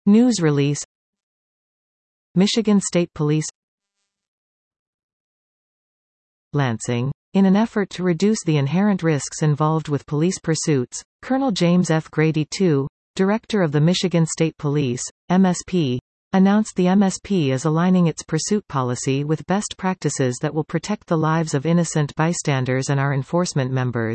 News release. Michigan State Police. Lansing. In an effort to reduce the inherent risks involved with police pursuits, Colonel James F. Grady II, Director of the Michigan State Police, MSP, announced the MSP is aligning its pursuit policy with best practices that will protect the lives of innocent bystanders and our enforcement members.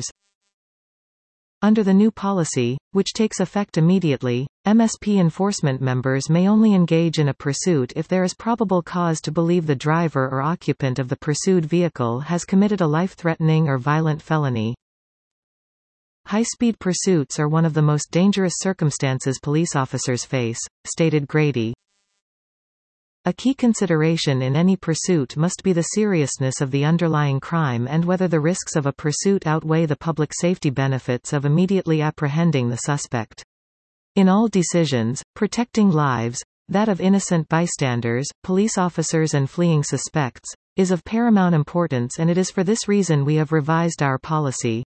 Under the new policy, which takes effect immediately, MSP enforcement members may only engage in a pursuit if there is probable cause to believe the driver or occupant of the pursued vehicle has committed a life-threatening or violent felony. High-speed pursuits are one of the most dangerous circumstances police officers face, stated Grady. A key consideration in any pursuit must be the seriousness of the underlying crime and whether the risks of a pursuit outweigh the public safety benefits of immediately apprehending the suspect. In all decisions, protecting lives, that of innocent bystanders, police officers and fleeing suspects, is of paramount importance, and it is for this reason we have revised our policy.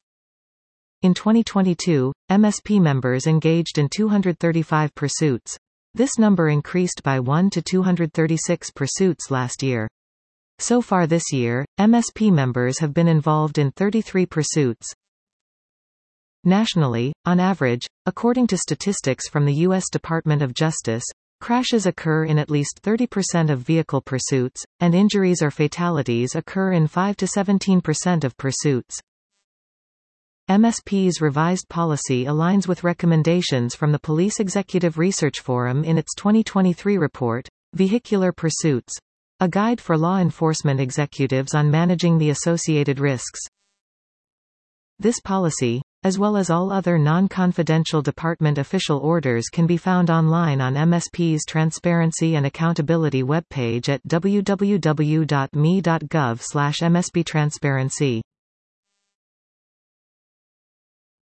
In 2022, MSP members engaged in 235 pursuits. This number increased by 1 to 236 pursuits last year. So far this year, MSP members have been involved in 33 pursuits. Nationally, on average, according to statistics from the U.S. Department of Justice, crashes occur in at least 30% of vehicle pursuits, and injuries or fatalities occur in 5 to 17% of pursuits. MSP's revised policy aligns with recommendations from the Police Executive Research Forum in its 2023 report, Vehicular Pursuits: A Guide for Law Enforcement Executives on Managing the Associated Risks. This policy, as well as all other non-confidential department official orders, can be found online on MSP's Transparency and Accountability webpage at www.me.gov/msptransparency.